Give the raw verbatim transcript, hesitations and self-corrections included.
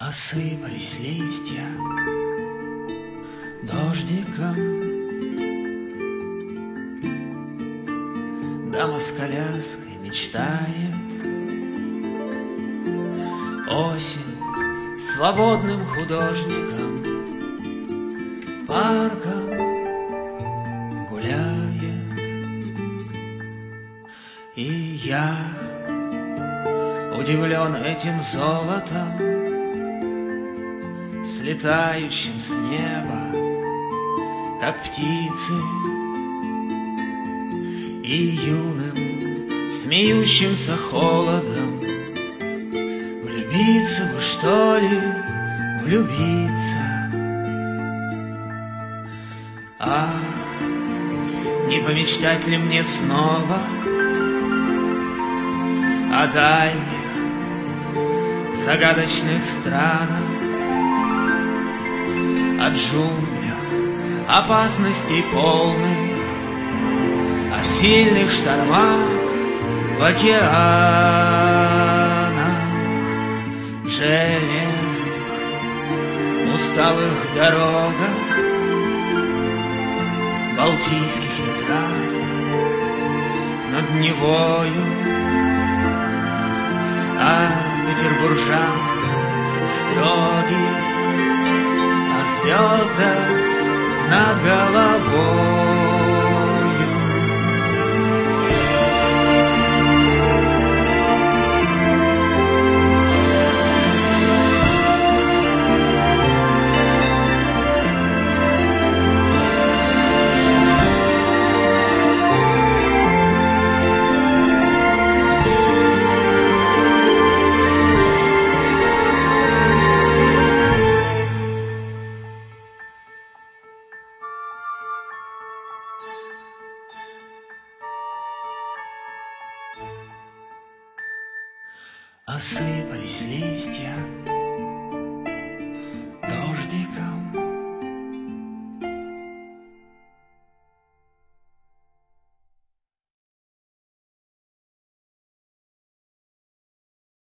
Осыпались листья дождиком. Дама с коляской мечтает. Осень свободным художником парком гуляет. И я удивлен этим золотом, слетающим с неба, как птицы, и юным, смеющимся холодом. Влюбиться бы, что ли, влюбиться? А не помечтать ли мне снова о дальних, загадочных странах, о джунглях, опасностей полных, о сильных штормах в океанах железных, усталых дорогах, балтийских ветрах над Невою, о петербуржанках строгих, о звездах над головою. Осыпались листья